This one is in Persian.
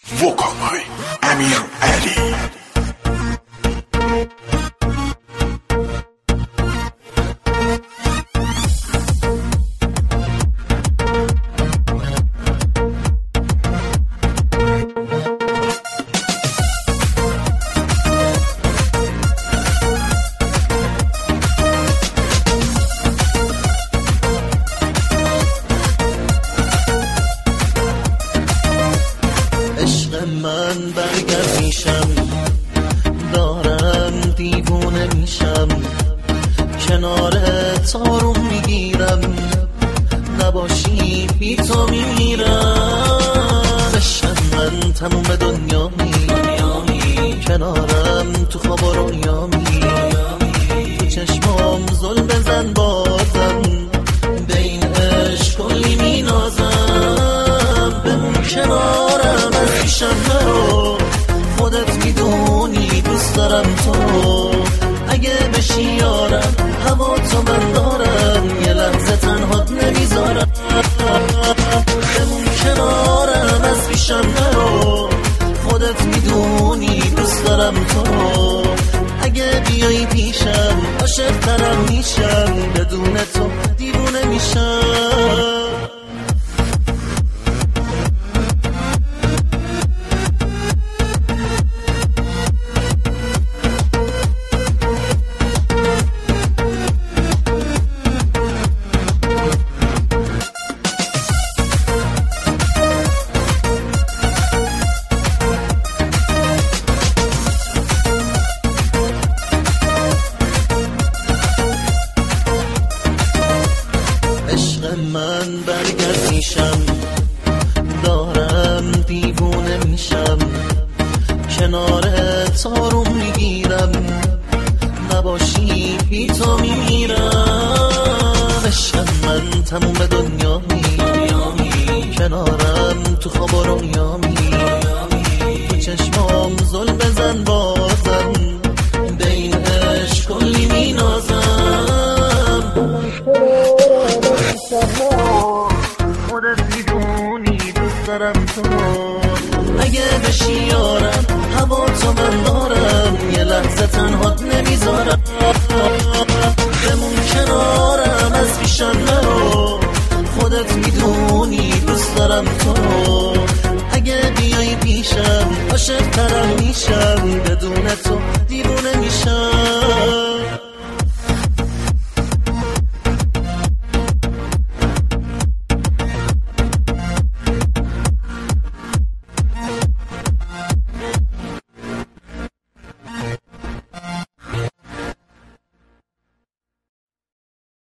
وکال‌های امیر علی. من برگرد میشم، دارم دیوونه میشم، کنارت آروم میگیرم، نباشی بی تو میمیرم. عشق من تموم دنیامی، کنارم تو خواب و رویامی، تو چشمام زل بزن بازم، به این عشق کلی مینازم. بمون کنارم از پیشم نرو، خودت میدونی دوست دارم تو. اگه بشی یارم هوا تو من دارم، یه لحظه تنهات نمیذارم. بمون کنارم از پیشم نرو، خودت میدونی دوست دارم تو. اگه بیایی پیشم عاشق ترم میشم، بدون تو دیوونه میشم. من برگرد میشم، دارم دیوونه میشم، کنارت آروم میگیرم، نباشی بی تو میمیرم. عشق من تموم دنیامی، کنارم تو خواب و رویامی، تو چشمام زل بزن بازم، به این عشق کلی مینازم. خودت میدونی دوست دارم تو. اگه بشی یارم هوا تو من دارم، یه لحظه تنهات نمیذارم. بمون کنارم از پیشم نرو، خودت میدونی دوست دارم تو. اگه بیایی پیشم عاشق ترم میشم،